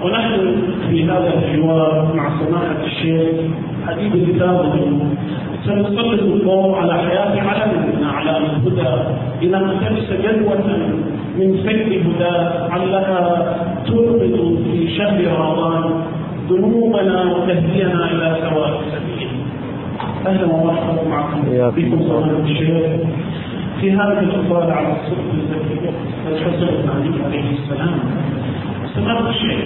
ونحن في هذا الحوار مع سماحة الشيخ حديث كتابه سنسلط الضوء على حياة علم من أعلام الهدى لنقتبس جدوة من سير الهدى علها تربط في شهر رمضان ذنوبنا وتهدينا إلى سواء السبيل. أهلا ومرحبا معكم بكم سماحة الشيخ في هذه الإطلالة على الصدق الزكي الحسن بن علي عليه السلام. سماحة الشيخ،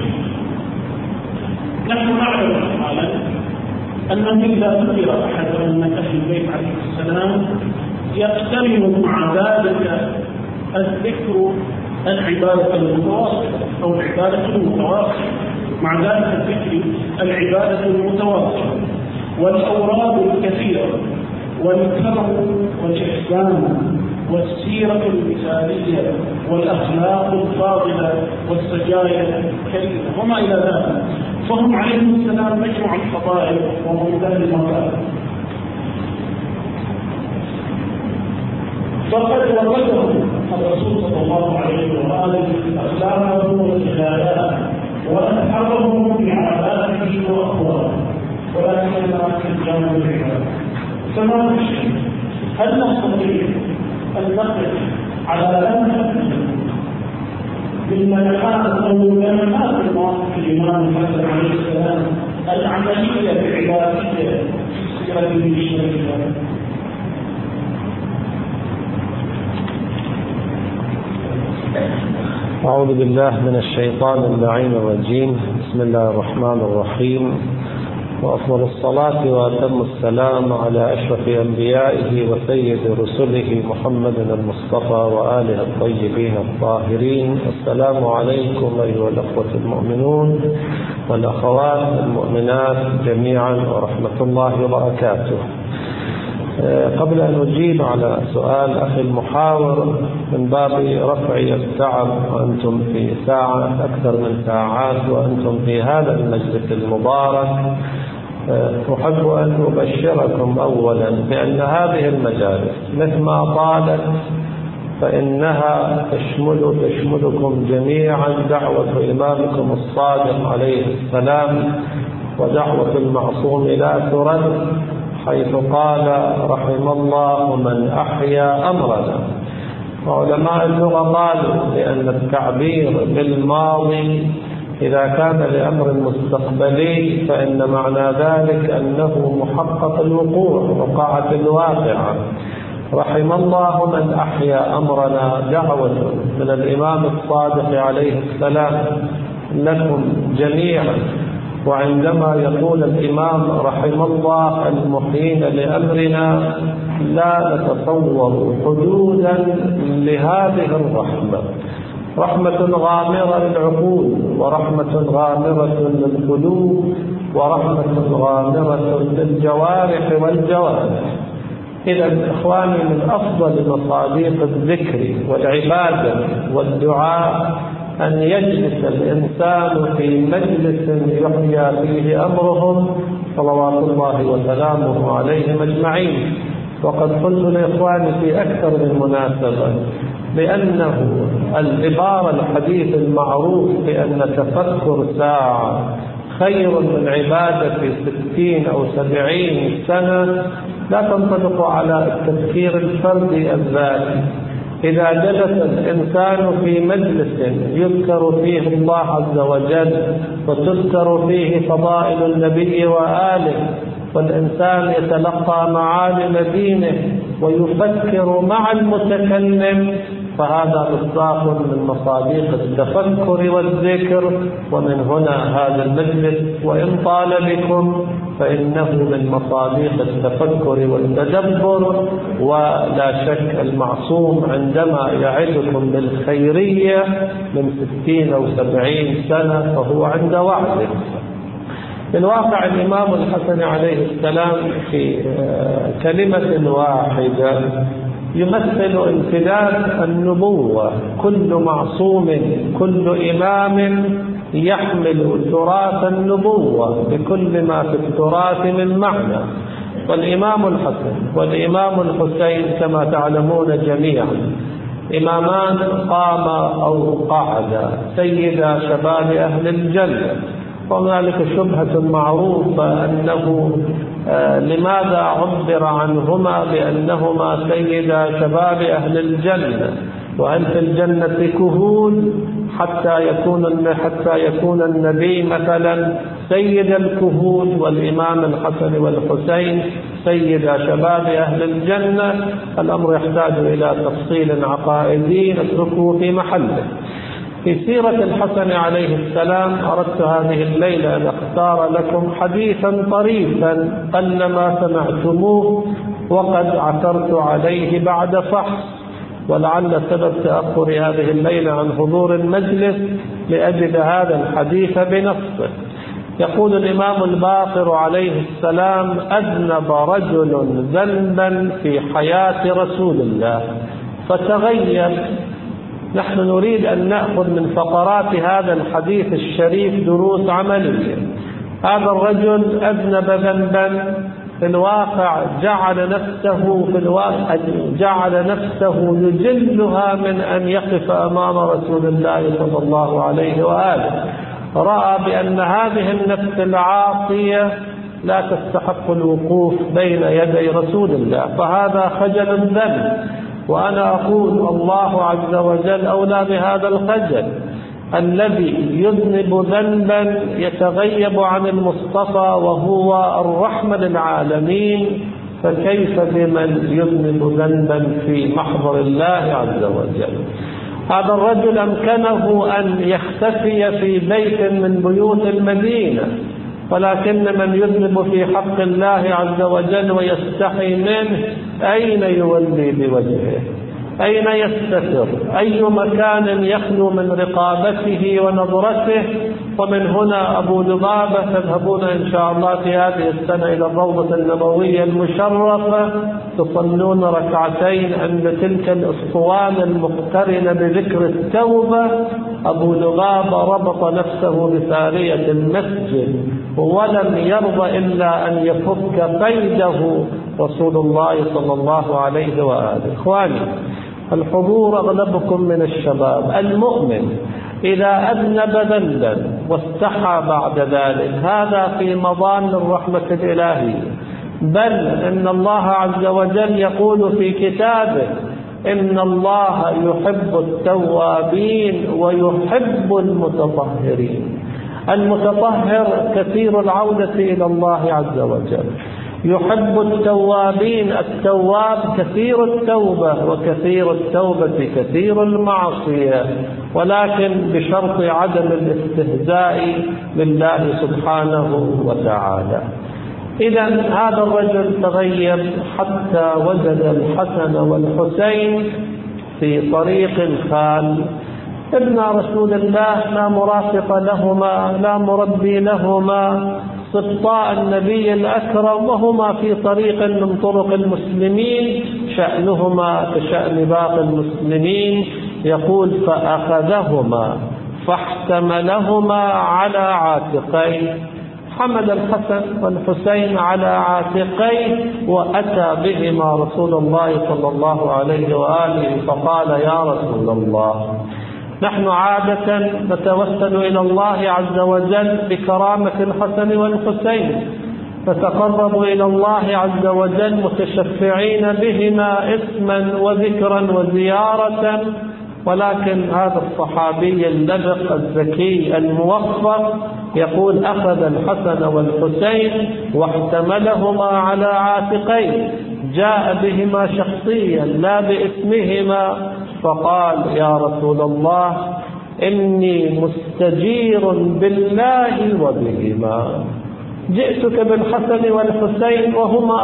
نحن نعلم حالا أنه إذا ذكر أحد من أهل البيت عليه السلام يقترن مع ذلك الذكر العبادة المتواصلة أو العبادة المتواصلة، مع ذلك الذكر العبادة المتواصلة والأوراد الكثيرة والكرم والإحسان والسيرة المثالية والأخلاق الفاضلة والسجايا الكريمة وما إلى ذلك، فهم عليهم السلام مجمع الفضائل ومنتهى المكارم. فقد وردهم الرسول صلى الله عليه وآله أخلاقه وخلالاته وأتحرهم بعاداته وأقواله، ولكننا كالجانب العبادة. فما نشأ هل نستطيع أن نقف على لمحة بالمنحات أو ملمحات المواقف الإمام الحسن عليه السلام العملية بعبادته في سيرته الشريفة؟ أعوذ بالله من الشيطان اللعين الرجيم. بسم الله الرحمن الرحيم، وأفضل الصلاة وأتم السلام على أشرف أنبيائه وسيد رسله محمد المصطفى وآله الطيبين الطاهرين. السلام عليكم أيها الأخوة المؤمنون والأخوات المؤمنات جميعا ورحمة الله وبركاته. قبل أن أجيب على سؤال أخي المحاور من باب رفع التعب، وأنتم في ساعة أكثر من ساعات وأنتم في هذا المجلس المبارك، أحب أن أبشركم أولا بأن هذه المجالس مهما طالت فإنها تشملكم جميعا دعوة إمامكم الصادق عليه السلام ودعوة المعصوم لا ترد، حيث قال رحم الله من أحيا أمرنا. وعلماء اللغة قالوا بأن التعبير بالماضي إذا كان لأمر مستقبلي فإن معنى ذلك أنه محقق الوقوع، وقعت الواقعة. رحم الله من أحيا أمرنا دعوة من الإمام الصادق عليه السلام لكم جميعا. وعندما يقول الإمام رحم الله المحيين لأمرنا لا نتصور حدودا لهذه الرحمة، رحمة غامرة للعقول، ورحمة غامرة للقلوب، ورحمة غامرة للجوارح والجوارح. إذا إخواني، من أفضل مصادق الذكر والعبادة والدعاء أن يجلس الإنسان في مجلس يحيا فيه أمرهم صلوات الله وسلامه عليهم أجمعين. وقد قلت لإخواني في أكثر من مناسبة بأنه العبارة الحديث المعروف بأن تفكر ساعة خير من عبادة 60 أو 70 سنة لا تنطبق على التفكير الفردي الذاتي. إذا جلس الإنسان في مجلس يذكر فيه الله عز وجل وتذكر فيه فضائل النبي وآله، والإنسان يتلقى معالم دينه ويفكر مع المتكلم، فهذا مصداق من مصادق التفكر والذكر. ومن هنا هذا المجلس وإن طال بكم فإنه من مصادق التفكر والتدبر. ولا شك المعصوم عندما يعدكم بالخيرية من 60 أو 70 سنة فهو عند وعده. في الواقع الإمام الحسن عليه السلام في كلمة واحدة يمثل امتداد النبوة. كل معصوم، كل إمام يحمل تراث النبوة بكل ما في التراث من معنى. والإمام الحسن والإمام الحسين كما تعلمون جميعا إمامان قام أو قعد سيدا شباب أهل الجنة. وهنالك شبهة معروفة أنه لماذا عبر عنهما بأنهما سيدا شباب أهل الجنة؟ وهل في الجنة كهول حتى يكون النبي مثلا سيد الكهول والإمام الحسن والحسين سيد شباب أهل الجنة؟ الأمر يحتاج إلى تفصيل عقائدي نتركه في محله. في سيرة الحسن عليه السلام أردت هذه الليلة أن أختار لكم حديثا طريفا قلما سمعتموه وقد عثرت عليه بعد فحص، ولعل سبب تأخر هذه الليلة عن حضور المجلس لأجد هذا الحديث بنصه. يقول الإمام الباقر عليه السلام: أذنب رجل ذنبا في حياة رسول الله فتغير. نحن نريد أن نأخذ من فقرات هذا الحديث الشريف دروس عملية. هذا الرجل أذنب ذنبا في الواقع جعل نفسه يجلها من أن يقف أمام رسول الله صلى الله عليه وآله. رأى بأن هذه النفس العاصية لا تستحق الوقوف بين يدي رسول الله، فهذا خجل الذنب. وأنا أقول الله عز وجل أولى بهذا الخجل. الذي يذنب ذنبا يتغيب عن المصطفى وهو الرحمة للعالمين، فكيف بمن يذنب ذنبا في محضر الله عز وجل؟ هذا الرجل أمكنه أن يختفي في بيت من بيوت المدينة، ولكن من يذنب في حق الله عز وجل ويستحي منه أين يولي بوجهه؟ أين يستتر؟ أي مكان يخلو من رقابته ونظرته؟ ومن هنا أبو لبابة تذهبون إن شاء الله في هذه السنة إلى الروضة النبوية المشرفة تصلون ركعتين عند تلك الأسطوانة المقترنة بذكر التوبة. أبو لبابة ربط نفسه بثارية المسجد ولم يرضى إلا أن يفك قيده رسول الله صلى الله عليه وآله. إخواني الحضور أغلبكم من الشباب. المؤمن إذا أذنب ذنبا واستحى بعد ذلك هذا في مظان الرحمة الإلهية، بل إن الله عز وجل يقول في كتابه: إن الله يحب التوابين ويحب المتطهرين. المتطهر كثير العودة إلى الله عز وجل، يحب التوابين. التواب كثير التوبة، وكثير التوبة كثير المعصية، ولكن بشرط عدم الاستهزاء بالله سبحانه وتعالى. إذا هذا الرجل تغيب حتى وجد الحسن والحسين في طريق خال. ابن رسول الله لا مرافق لهما، لا مربي لهما، سبطاء النبي الأكرم، وهما في طريق من طرق المسلمين، شأنهما كشأن باقي المسلمين. يقول: فأخذهما فاحتملهما على عاتقيه. حمل الحسن والحسين على عاتقيه وأتى بهما رسول الله صلى الله عليه وآله فقال: يا رسول الله، نحن عادة نتوسل إلى الله عز وجل بكرامة الحسن والحسين، نتقرب إلى الله عز وجل متشفعين بهما اسما وذكرا وزيارة، ولكن هذا الصحابي اللبق الذكي الموفق يقول: أخذ الحسن والحسين واحتملهما على عاتقيه، جاء بهما شخصيا لا باسمهما، فقال: يا رسول الله، إني مستجير بالله وبهما. جئتك بالحسن والحسين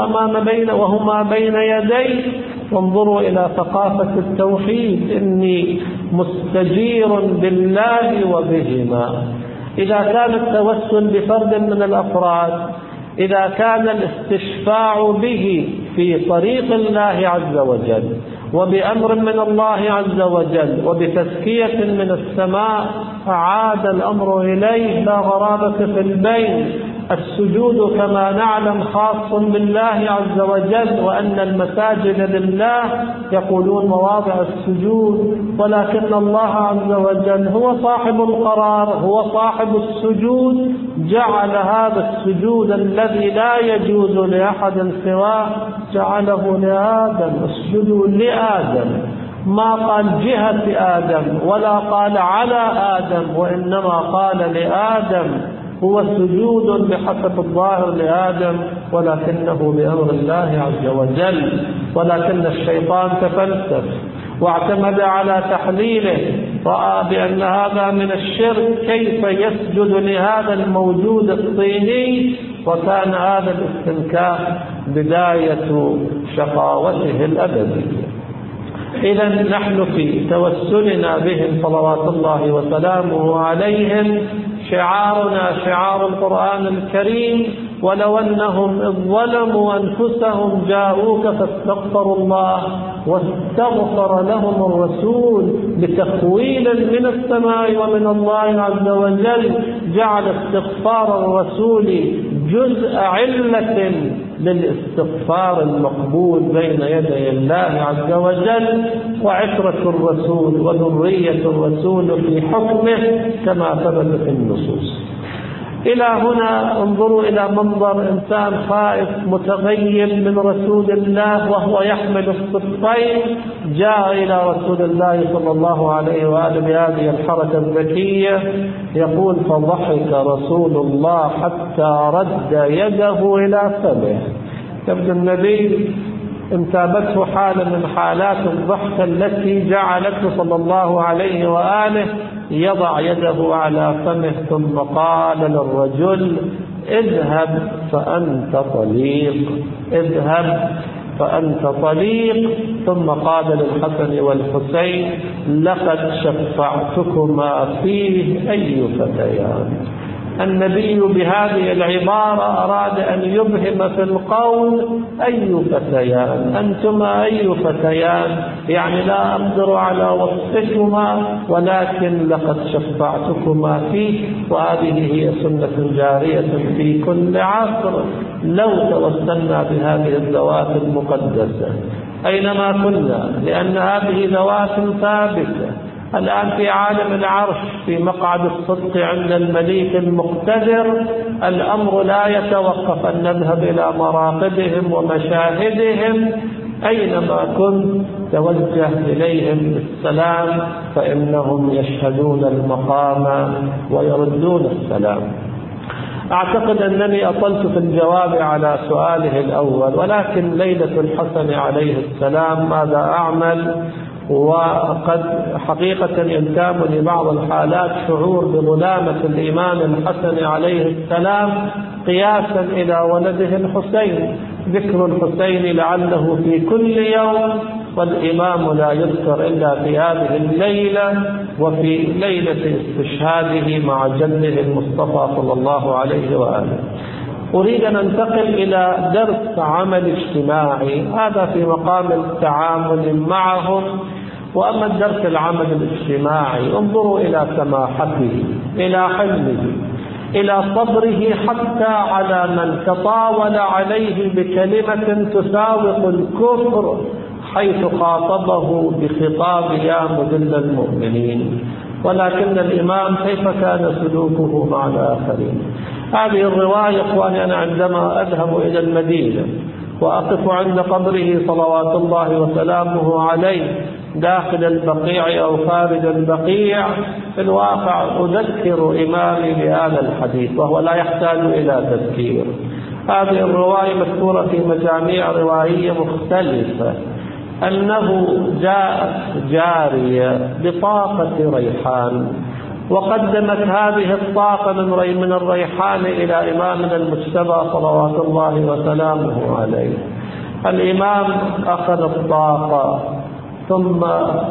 وهما بين يدي. وانظروا إلى ثقافة التوحيد: إني مستجير بالله وبهما. إذا كان التوسل بفرد من الأفراد، إذا كان الاستشفاع به في طريق الله عز وجل وبأمر من الله عز وجل وبتزكية من السماء، عاد الأمر إليه لا غرابة في البين. السجود كما نعلم خاص بالله عز وجل، وأن المساجد لله يقولون مواضع السجود، ولكن الله عز وجل هو صاحب القرار، هو صاحب السجود، جعل هذا السجود الذي لا يجوز لأحد سواه جعله لآدم. اسجدوا لآدم، ما قال جهة آدم ولا قال على آدم، وإنما قال لآدم. هو سجود بحسب الظاهر لآدم، ولكنه بأمر الله عز وجل. ولكن الشيطان تفلسف واعتمد على تحليله، رأى بأن هذا من الشرك، كيف يسجد لهذا الموجود الطيني؟ وكان هذا الاستنكاف بداية شقاوته الأبدية. إذا نحن في توسلنا بهم صلوات الله وسلامه عليهم شعارنا شعار القرآن الكريم: ولو أنهم إذ ظلموا أنفسهم جاءوك فاستغفروا الله واستغفر لهم الرسول بتخويل من السماء ومن الله عز وجل، جعل استغفار الرسول جزء علة للاستغفار المقبول بين يدي الله عز وجل، وعشرة الرسول وذرية الرسول في حكمه كما ثبت في النصوص. إلى هنا انظروا إلى منظر إنسان خائف متغيب من رسول الله وهو يحمل الصفين، جاء إلى رسول الله صلى الله عليه وآله بهذه الحركة الذكية، يقول: فضحك رسول الله حتى رد يده إلى فمه. يبدو النبي انتابته حالة من حالات الضحك التي جعلته صلى الله عليه وآله يضع يده على فمه، ثم قال للرجل: اذهب فأنت طليق، اذهب فأنت طليق. ثم قال للحسن والحسين: لقد شفعتكما فيه أي فتيان. النبي بهذه العبارة أراد أن يبهم في القول: أي فتيان أنتما، أي فتيان، يعني لا أقدر على وصفكما، ولكن لقد شفعتكما فيه. وهذه هي سنة جارية في كل عصر. لو توسلنا بهذه الذوات المقدسة أينما كنا، لأن هذه ذوات ثابتة الآن في عالم العرش، في مقعد الصدق عند المليك المقتدر، الأمر لا يتوقف أن نذهب إلى مراقبهم ومشاهدهم. أينما كنت توجه إليهم بالسلام، فإنهم يشهدون المقام ويردون السلام. أعتقد أنني أطلت في الجواب على سؤاله الأول، ولكن ليلة الحسن عليه السلام ماذا أعمل؟ وقد حقيقة ينتابني بعض الحالات شعور بظلامة الإمام الحسن عليه السلام قياسا إلى ولده الحسين. ذكر الحسين لعله في كل يوم، والإمام لا يذكر إلا في هذه الليلة وفي ليلة استشهاده مع جده المصطفى صلى الله عليه وآله. أريد أن أنتقل إلى درس عمل اجتماعي، هذا في مقام التعامل معهم. وأما الدرس العمل الاجتماعي، انظروا إلى سماحته، إلى حلمه، إلى صبره حتى على من تطاول عليه بكلمة تساوق الكفر، حيث خاطبه بخطاب: يا مذل المؤمنين. ولكن الإمام كيف كان سلوكه مع الآخرين؟ هذه الرواية إخواني، أنا عندما أذهب إلى المدينة وأقف عند قبره صلوات الله وسلامه عليه داخل البقيع أو خارج البقيع، في الواقع أذكر إمامي بهذا الحديث وهو لا يحتاج إلى تذكير. هذه الرواية مذكورة في مجاميع روائية مختلفة، أنه جاءت جارية بطاقة ريحان، وقدمت هذه الطاقة من الريحان إلى إمامنا المجتبى صلوات الله وسلامه عليه. الإمام أخذ الطاقة ثم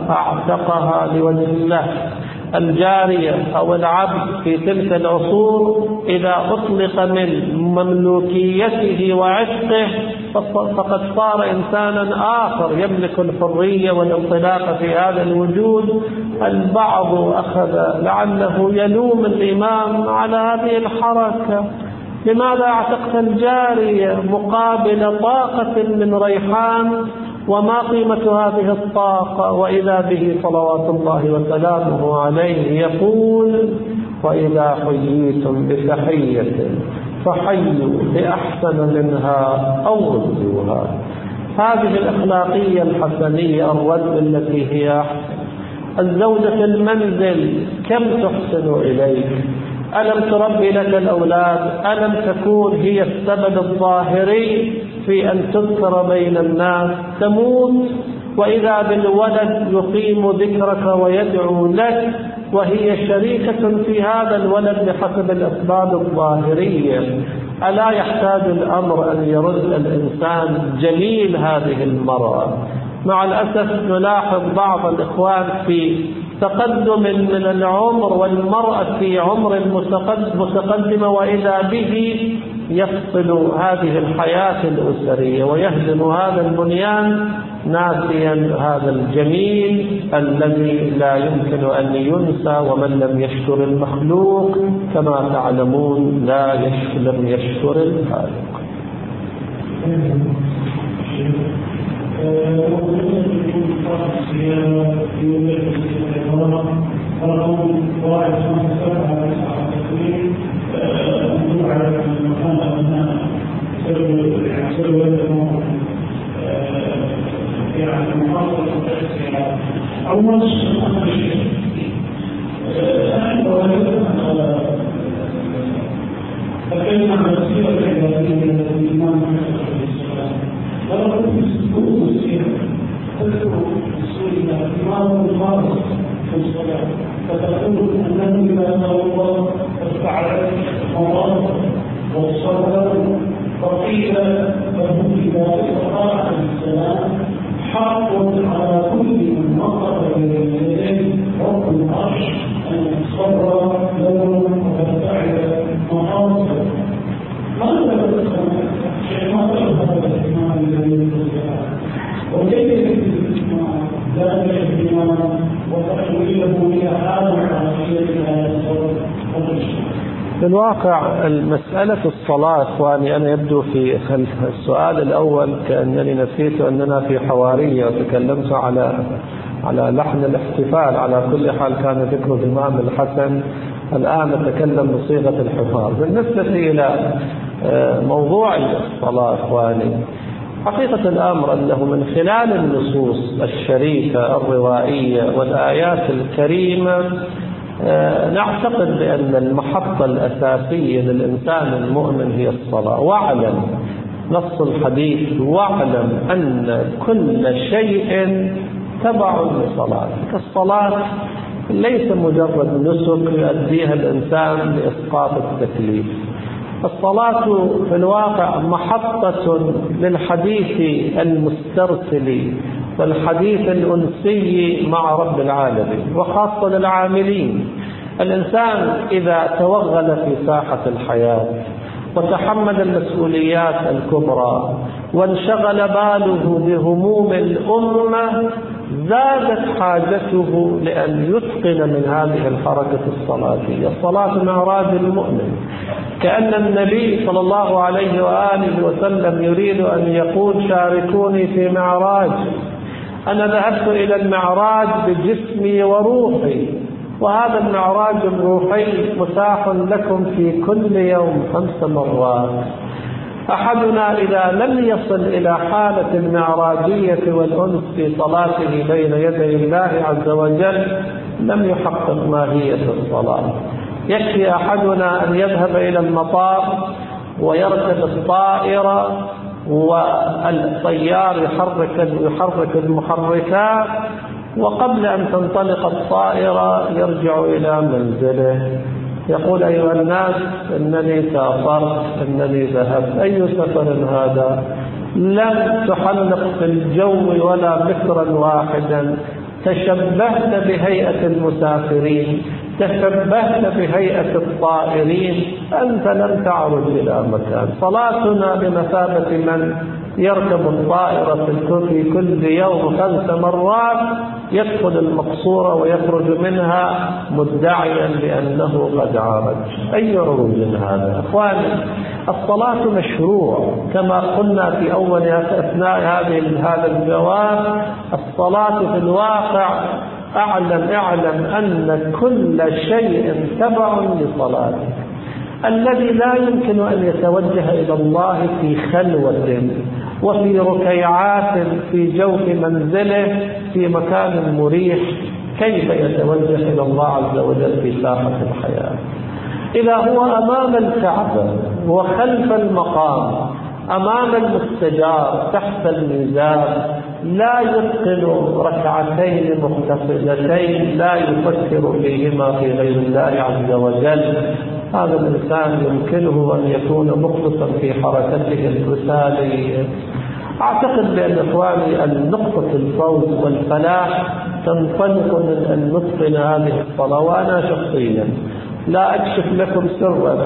أعتقها لوجه الله. الجارية أو العبد في تلك العصور إذا أطلق من مملوكيته وعشقه فقد صار إنسانا آخر يملك الحرية والانطلاق في هذا الوجود. البعض أخذ لعله يلوم الإمام على هذه الحركة، لماذا اعتقت الجارية مقابل طاقة من ريحان؟ وما قيمة هذه الطاقة؟ وإذا به صلوات الله وسلامه عليه يقول: وإذا حييتم بتحية فحيوا بأحسن منها أو ردوها. هذه الأخلاقية الحسنية، الرد التي هي أحسن. الزوجة في المنزل كم تحسن إليك؟ ألم تربي لك الأولاد؟ ألم تكون هي السبب الظاهري في أن تذكر بين الناس؟ تموت وإذا بالولد يقيم ذكرك ويدعو لك، وهي شريكة في هذا الولد بحسب الأسباب الظاهرية. ألا يحتاج الأمر أن يرد الإنسان جميل هذه المرأة؟ مع الأسف نلاحظ بعض الإخوان في تقدم من العمر والمرأة في عمر متقدمة، وإذا به يفصل هذه الحياة الأسرية ويهدم هذا البنيان، ناسيا هذا الجميل الذي لا يمكن أن ينسى. ومن لم يشكر المخلوق كما تعلمون لم يشكر الخالق. فكيف عن السيرة العبادية التي الإمام ولكن في سلوك السيرة تذكر السورية إمام الفارس في الصلاة، فتقول أنه إذا أمر الله استعرض الله والصبر وقيل له إذا استطاع السلام حق على كل من نظر إليه رب العرش أن يصبر له ويستعرض مقاصد. ماذا تفهم شيء ما تفهم الإمام الذي يقول وكيف يكتب الإمام ذلك الإمام وتحويله إلى حال عاصية الصبر والرشد؟ في الواقع المسألة الصلاة، وأني أنا يبدو في السؤال الأول كأنني نسيت أننا في حوارية وتكلمت على لحن الاحتفال. على كل حال كان ذكر الإمام الحسن، الآن نتكلم بصيغة الحفاظ. بالنسبة إلى موضوع الصلاة أخواني، حقيقة الأمر أنه من خلال النصوص الشريفة الروائية والآيات الكريمة نعتقد بأن المحطة الأساسية للإنسان المؤمن هي الصلاة. واعلم، نص الحديث: واعلم أن كل شيء تبع لصلاتك. الصلاة ليس مجرد نسك يؤديها الإنسان لإسقاط التكليف. الصلاة في الواقع محطة للحديث المسترسل والحديث الأنسي مع رب العالمين، وخاصة للعاملين. الإنسان إذا توغل في ساحة الحياة وتحمل المسؤوليات الكبرى وانشغل باله بهموم الأمة، زادت حاجته لأن يتقن من هذه الحركة الصلاتية. الصلاة معراج المؤمن، كأن النبي صلى الله عليه وآله وسلم يريد أن يقول: شاركوني في معراج. أنا ذهبت إلى المعراج بجسمي وروحي، وهذا المعراج الروحي متاح لكم في كل يوم 5 مرات. أحدنا إذا لم يصل إلى حالة المعراجية والأنس في صلاته بين يدي الله عز وجل لم يحقق ماهية الصلاة. يكفي أحدنا أن يذهب إلى المطار ويركب الطائرة والطيار يحرك المحركات، وقبل أن تنطلق الطائرة يرجع إلى منزله يقول: أيها الناس، إنني سافرت، إنني ذهبت. أي سفر هذا؟ لم تحلق في الجو ولا مترا واحدا. تشبهت بهيئة المسافرين، تشبهت بهيئة الطائرين أنت لن تعرج إلى مكان. صلاتنا بمثابة من يركب الطائرة في كل يوم 5 مرات يدخل المقصورة ويخرج منها مدعيا بأنه قد عرج. أي عروج هذا؟ أخواني، الصلاة مشروع كما قلنا في أول أثناء هذا الجواب. الصلاة في الواقع اعلم أن كل شيء تبع لصلاتك. الذي لا يمكن أن يتوجه إلى الله في خلوة وفي ركيعات في جوف منزله في مكان مريح، كيف يتوجه إلى الله عز وجل في ساحة الحياة؟ إذا هو أمام الكعبة وخلف المقام أمام المستجار تحت الميزان لا يتقن ركعتين مختصرتين لا يفكر فيهما في غير الله عز وجل، هذا الإنسان يمكنه أن يكون مخلصا في حركته المثالية. أعتقد بأن إخواني النقطة الفوز والفلاح تنطلق من أن نتقن هذه الصلاة. وأنا شخصيا لا أكشف لكم سرا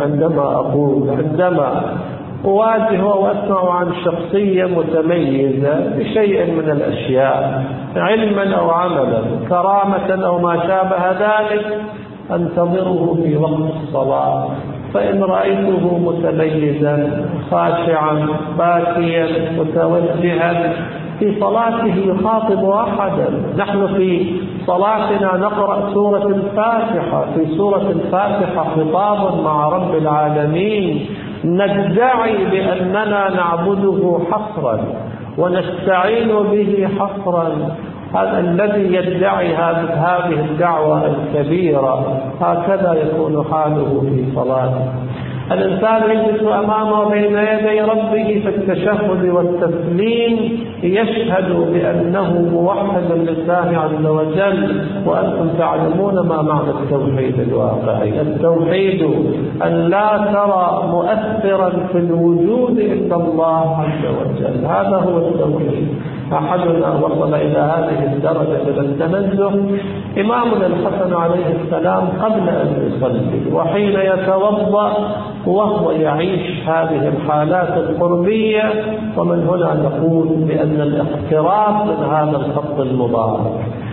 عندما أواجه وأسمع عن شخصية متميزة بشيء من الأشياء علما أو عملا، كرامة أو ما شابه ذلك، أنتظره في وقت الصلاة، فإن رأيته متميزا خاشعا باكيا متوجها في صلاته يخاطب أحدا. نحن في صلاتنا نقرأ سورة الفاتحة، في سورة الفاتحة خطاب مع رب العالمين، ندعي بأننا نعبده حصرا ونستعين به حصرا. هذا الذي يدعي هذه الدعوة الكبيرة هكذا يكون حاله في صلاته. الإنسان يجلس أمامه بين يدي ربه في التشهد والتسليم يشهد بأنه موحد لله عز وجل. وأنتم تعلمون ما معنى التوحيد الواقعي. التوحيد أن لا ترى مؤثرا في الوجود إلا الله عز وجل، هذا هو التوحيد. أحدنا وصل إلى هذه الدرجة من التنزه إمامنا الحسن عليه السلام قبل أن يصلي وحين يتوضأ وهو يعيش هذه الحالات القربية. ومن هنا نقول بأن الاقتراب من هذا الخط المبارك،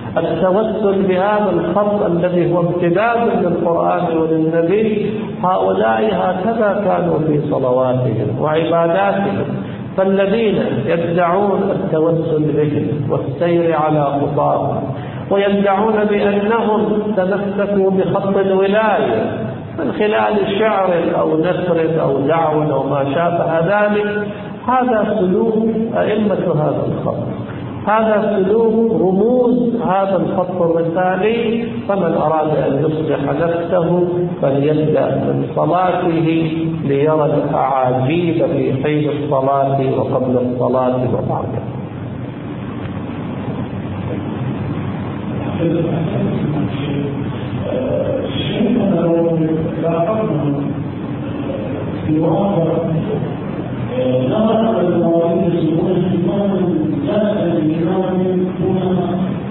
التوسل بهذا الخط الذي هو امتداد للقرآن وللنبي، هؤلاء هكذا كانوا في صلواتهم وعباداتهم. فالذين يدعون التوسل بهم والسير على خطاهم ويدعون بأنهم تمسكوا بخط الولاية من خلال شعر أو نثر أو دعوة أو ما شابه ذلك، هذا سلوك أئمة هذا الخط، هذا سلوك رموز هذا الخط المثالي. فمن أراد أن يصلح نفسه فليبدأ من صلاته ليرى الأعاجيب في حين الصلاة وقبل الصلاة وبعدها. الشيخ لو لاحظنا في واقع نظر المواعيد يسمون الإمام جالس الإمام هنا،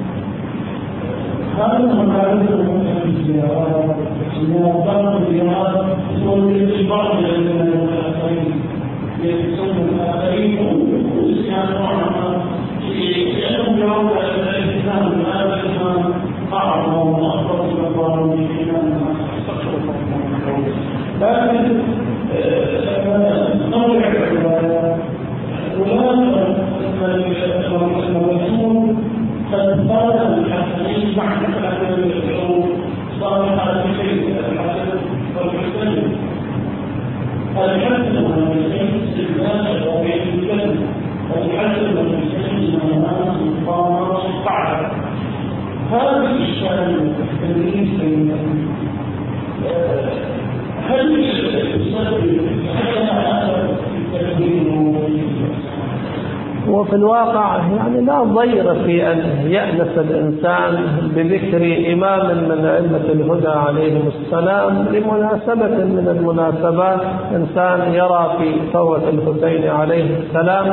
هذا المعارض في الزيارات وموضوع الزيارات تولي بعض الآخرين يسمون الآخرين ويسمعون عنها لأنهم يرون الإسلام هذا الإسلام أعظم وأفضل من الله لكن نرجع العبادة ولا الرسول قد صار الحسنين مع صار هذا الشيء الحسن والحسن الحسن والحسين استثناء وبين الكلم والحسن والحسين أمام القامة والطاعة. هذه الشأن التمييز هل وفي الواقع يعني لا ضير في أن يأنس الإنسان بذكر إمام من أئمة الهدى عليهم السلام لمناسبة من المناسبات. إنسان يرى في ثورة الحسين عليه السلام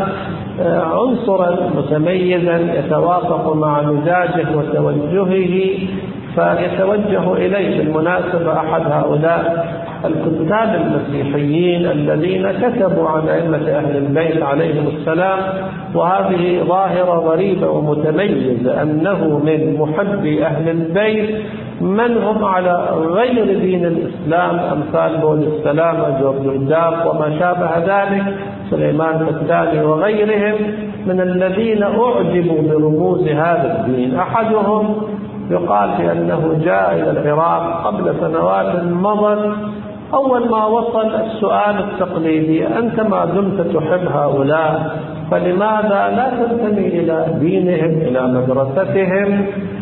عنصرا متميزا يتوافق مع مزاجه وتوجهه فيتوجه إليه بالمناسبة أحد هؤلاء الكتاب المسيحيين الذين كتبوا عن أئمة أهل البيت عليهم السلام، وهذه ظاهرة غريبة ومتميزة، أنه من محبي أهل البيت من هم على غير دين الإسلام، أمثال بول السلام، جورج الداف وما شابه ذلك، سليمان الثاني وغيرهم، من الذين أعجبوا برموز هذا الدين. أحدهم يقال بأنه جاء إلى العراق قبل سنوات مضت، أول ما وصل السؤال التقليدي: أنت ما دمت تحب هؤلاء فلماذا لا تنتمي إلى دينهم، إلى مدرستهم؟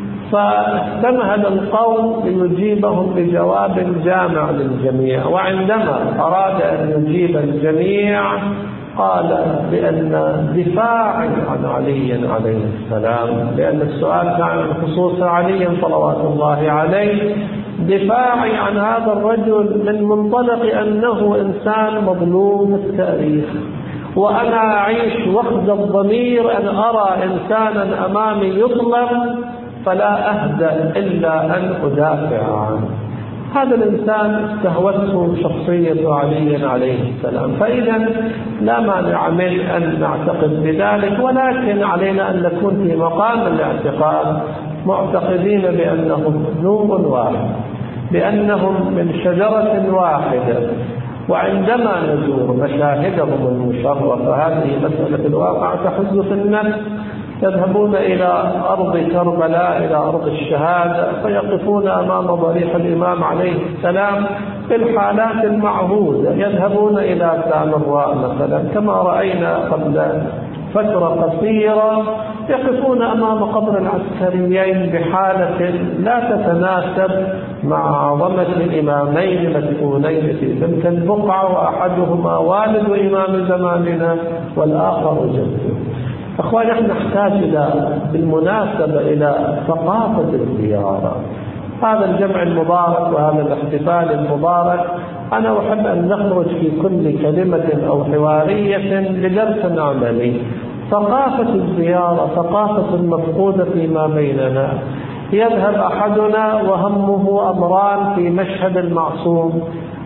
فاستمهل القوم ليجيبهم بجواب جامع للجميع، وعندما أراد أن يجيب الجميع قال بأن دفاعي عن علي عليه السلام، لأن السؤال كان عن خصوص علي صلوات الله عليه، دفاعي عن هذا الرجل من منطلق أنه إنسان مظلوم التاريخ، وأنا أعيش وحد الضمير أن أرى إنسانا أمامي يظلم فلا أهدأ إلا أن أدافع عنه. هذا الإنسان استهوته شخصية علي عليه السلام، فإذا لا مانع من أن نعتقد بذلك، ولكن علينا أن نكون في مقام الاعتقاد معتقدين بأنهم نور واحد، بأنهم من شجرة واحدة. وعندما نزور مشاهدهم المشرفة، هذه مسألة الواقع تحز في النفس، يذهبون إلى أرض كربلاء، إلى أرض الشهادة، فيقفون أمام ضريح الإمام عليه السلام في الحالات المعهودة، يذهبون إلى سامراء مثلا كما رأينا قبل فترة قصيرة، يقفون أمام قبر العسكريين بحالة لا تتناسب مع عظمة الإمامين المدفونين في تلك البقعة، وأحدهما والد إمام زماننا والآخر جده. أخواني، نحن نحتاج بالمناسبة إلى ثقافة الزيارة. هذا الجمع المبارك وهذا الاحتفال المبارك، أنا أحب أن نخرج في كل كلمة أو حوارية لدرس عملي. ثقافة الزيارة ثقافة مفقودة فيما بيننا. يذهب أحدنا وهمه أمران في مشهد المعصوم: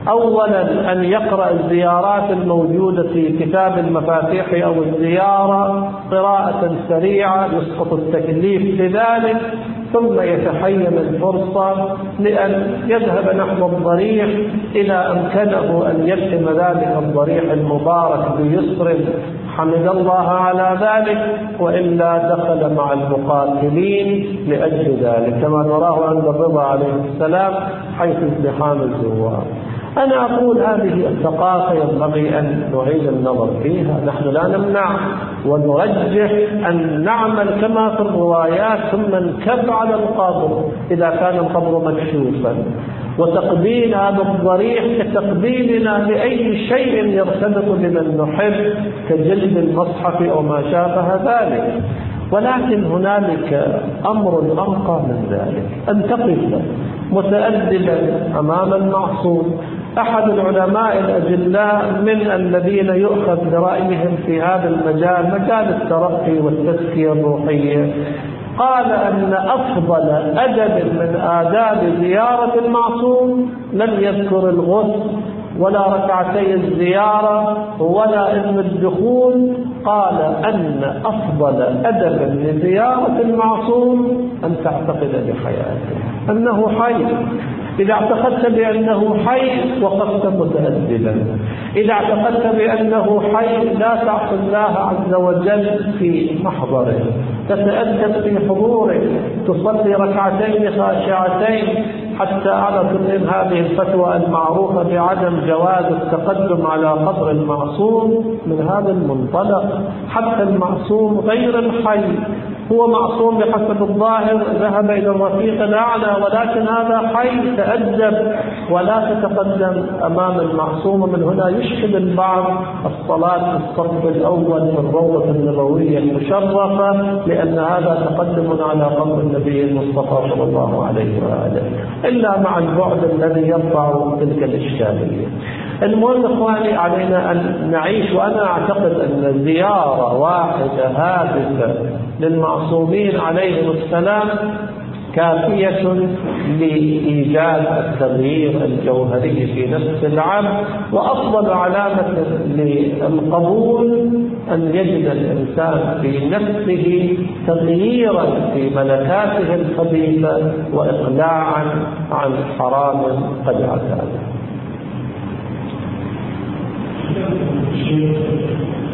أولا أن يقرأ الزيارات الموجودة في كتاب المفاتيح أو الزيارة قراءة سريعة يسقط التكليف لذلك، ثم يتحين الفرصة لأن يذهب نحو الضريح إذا أمكنه أن يختم ذلك الضريح المبارك بيسر حمد الله على ذلك، وإلا دخل مع المقاتلين لأجل ذلك كما نراه عند الرضا عليه السلام حيث ازدحام الزوار. أنا أقول هذه الثقافة ينبغي أن نعيد النظر فيها. نحن لا نمنع ونرجح أن نعمل كما في الروايات ثم نكب على القبر إذا كان القبر مكشوفا، وتقبيل هذا الضريح كتقبيلنا لأي شيء يرتبط بمن نحب كجلد المصحف أو ما شابه ذلك. ولكن هنالك أمر أرقى من ذلك، أن تقف متأدبا أمام المعصوم. أحد العلماء الأجلاء من الذين يؤخذ برأيهم في هذا المجال، مجال الترقي والتزكية الروحية، قال أن أفضل أدب من آداب زيارة المعصوم لم يذكر الغسل ولا ركعتي الزيارة ولا إذن الدخول، قال أن أفضل أدب لزيارة المعصوم أن تعتقد بحياته أنه حي. إذا اعتقدت بأنه حي وقفت متأدبا، إذا اعتقدت بأنه حي لا تعصي الله عز وجل في محضره، تتأدب في حضوره، تصلي ركعتين خاشعتين. حتى على كل هذه الفتوى المعروفة بعدم جواز التقدم على قبر المعصوم من هذا المنطلق. حتى المعصوم غير الحي هو معصوم بحسب الظاهر، ذهب إلى الرفيق الأعلى، ولكن هذا حي. تأدب ولا تتقدم أمام المعصوم. من هنا يشكل البعض الصلاة في الصف الأول في الروضة النبوية المشرفة، لأن هذا تقدم على قبر النبي المصطفى صلى الله عليه وآله، إلا مع البعد الذي يرفع تلك الإشكالية. المهم إخواني، علينا أن نعيش، وأنا أعتقد أن زيارة واحدة هادفة للمعصومين عليهم السلام كافية لإيجاد التغيير الجوهري في نفس العبد. وأفضل علامة للقبول أن يجد الإنسان في نفسه تغييرا في ملكاته الخبيثة وإقلاعا عن حرام قد اعتاده.